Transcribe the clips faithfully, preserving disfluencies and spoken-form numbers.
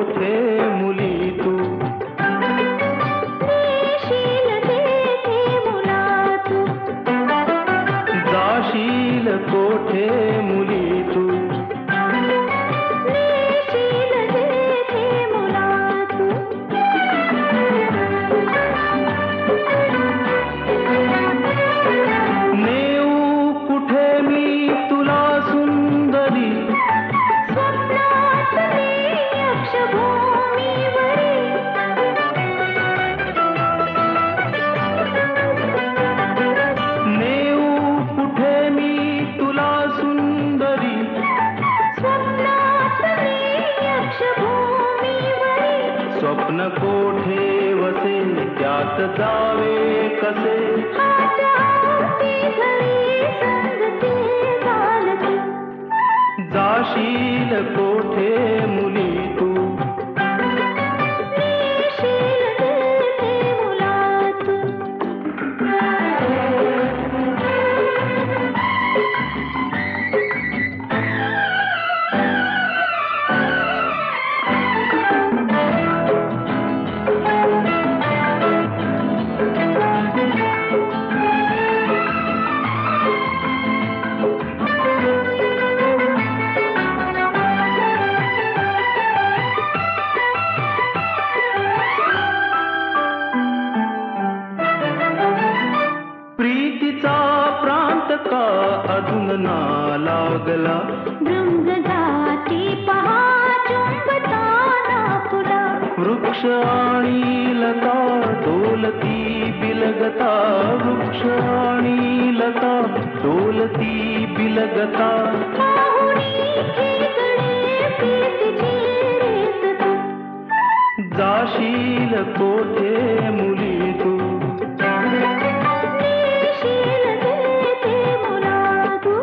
कोठे मुली तू. नेशील तेथे मुला तू. जाशील कोठे मुली तू. नेशील तेथे मुला तू. नेऊ कुठे मी तुला सुंदरी. स्वप्नात मी यक्षभूमीवरी. नेऊ कुठे मी तुला सुंदरी. स्वप्नात मी यक्षभूमीवरी. स्वप्न कोठे वसे त्यात जावे कसे. हाच्या अवती घरी संगती घालती. जाशील कोठे मुली तू. नेशील तेथे मुला तू. प्रीतीचा प्रांत का अजून ना लागला. भृंगजाती पहा चुंबताना फुला. वृक्ष आणि लता डोलती बिलगता. वृक्ष आणि लता डोलती बिलगता. पाहुणी खेकडे प्रीतीची रीत तू. जाशील कोठे मुली तू. नेशील तेथे मुला तू.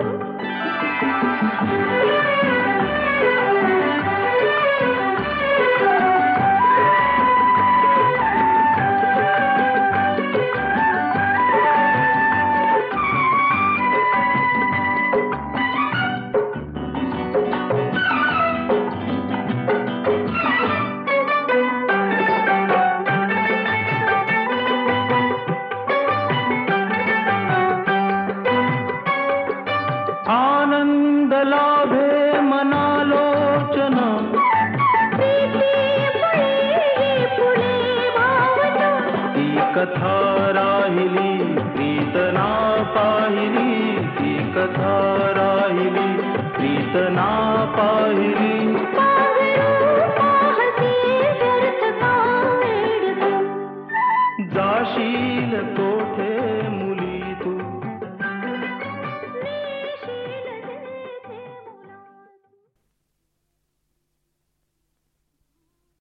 आनंद लाभे मनालोचन. प्रीती फुले फुले वावत. ती कथा राहिली प्रीतना पाहिली.